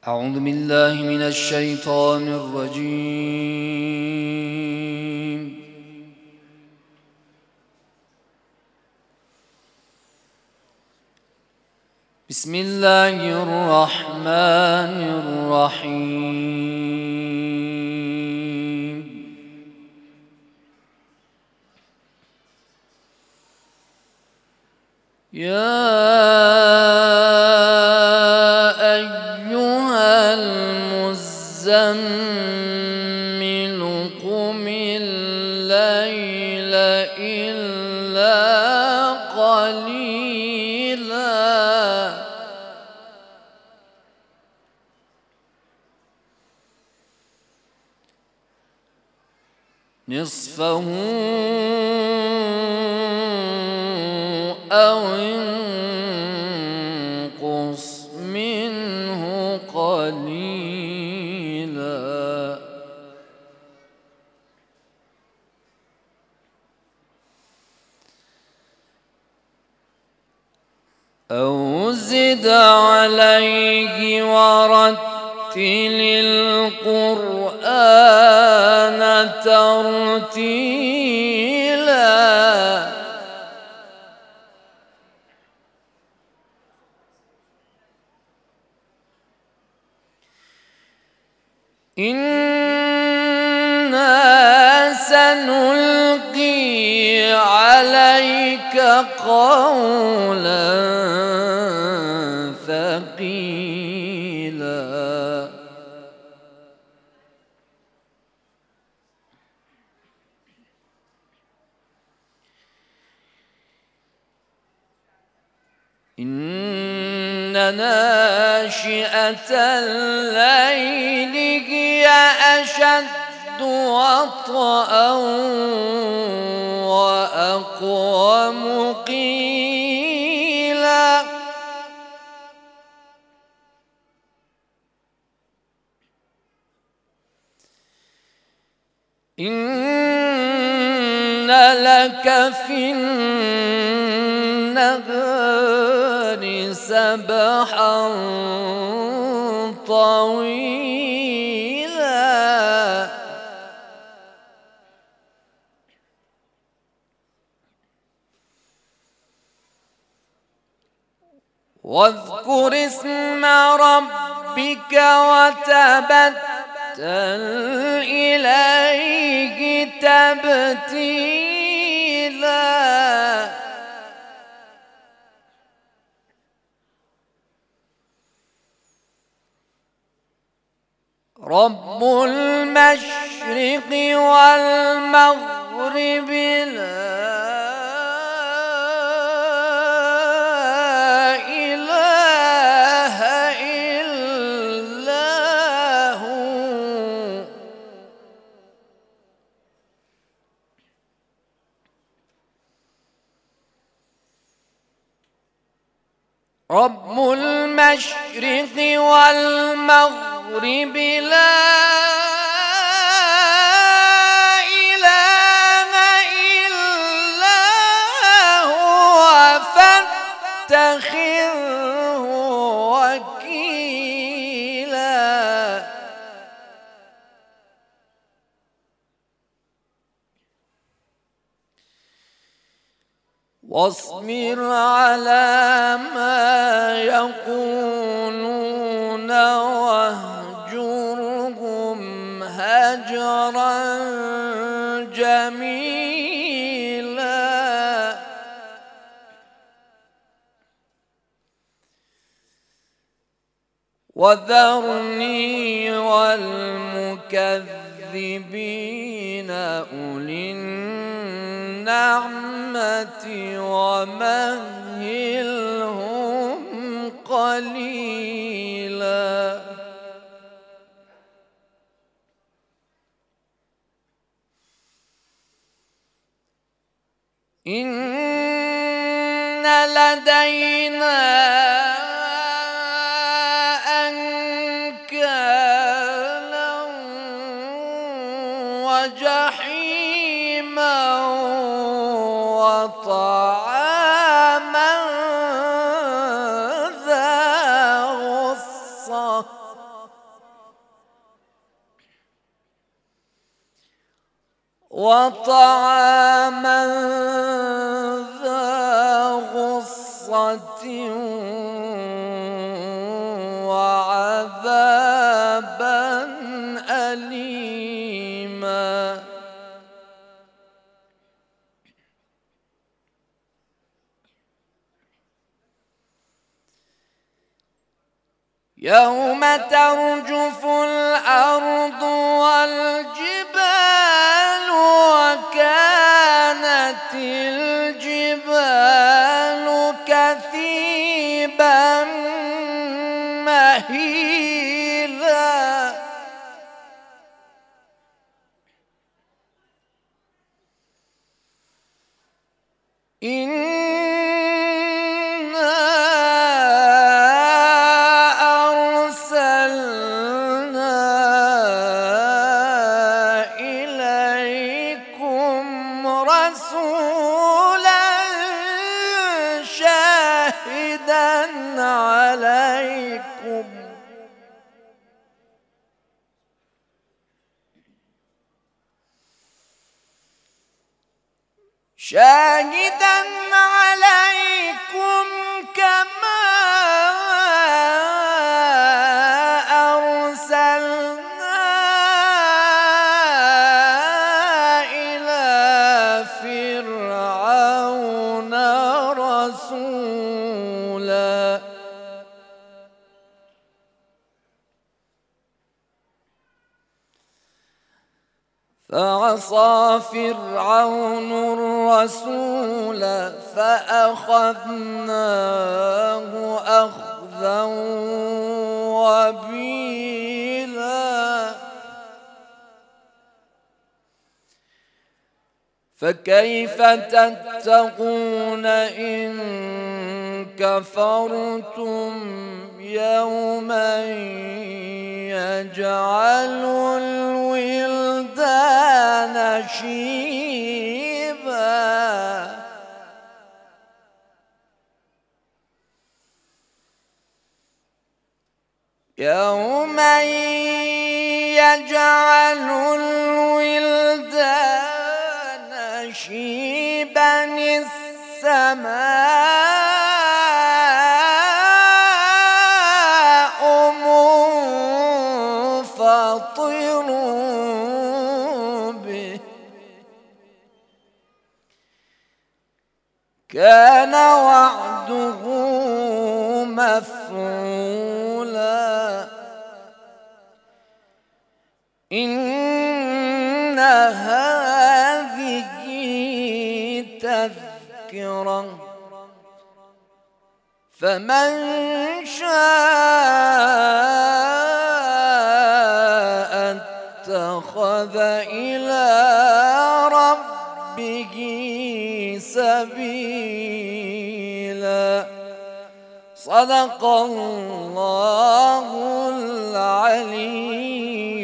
أعوذ بالله من الشيطان الرجيم. بسم الله الرحمن الرحيم. يا أيها المزمل قم الليل إلا قليلا نصفه أو انقص منه قليلا أو زد عليه ورتل القرآن ترتيلا إنا سنلقي عليك قولا ثقيلا إن ناشئة الليل هي أشد وطئا وأقوم قيلا إن لك في النهار سبحا طويلا واذكر اسم ربك وتبتل إليه تبتيلا رب المشرق والمغرب لا إله إلا هو رب المشرق والمغرب لا إله إلا هو فاتخذه وكيلا واصبر على ما يقولون واهجرهم هجرا جميلا وذرني والمكذبين أولي النعمة ومهلهم قليلا إن لدينا أنكالا وجحيما وطعاما ذا غصة وطعاما ذا غصة وعذابا أليما يوم ترجف الأرض والجبال وكانت الجبال كثيبا مهيلا شاهدا عليكم كما أرسلنا إلى فرعون رسولا فعصى فرعون الرسول فأخذناه أخذا وبيلا فكيف تتقون إن كفرتم يوما يجعل الولدان شيبا يوما يجعل الولدان شيبا السماء منفطر به كان وعده مفعولا إن هذه تذكرة فمن شاء اتخذ إلى ربه سبيلا صدق الله العلي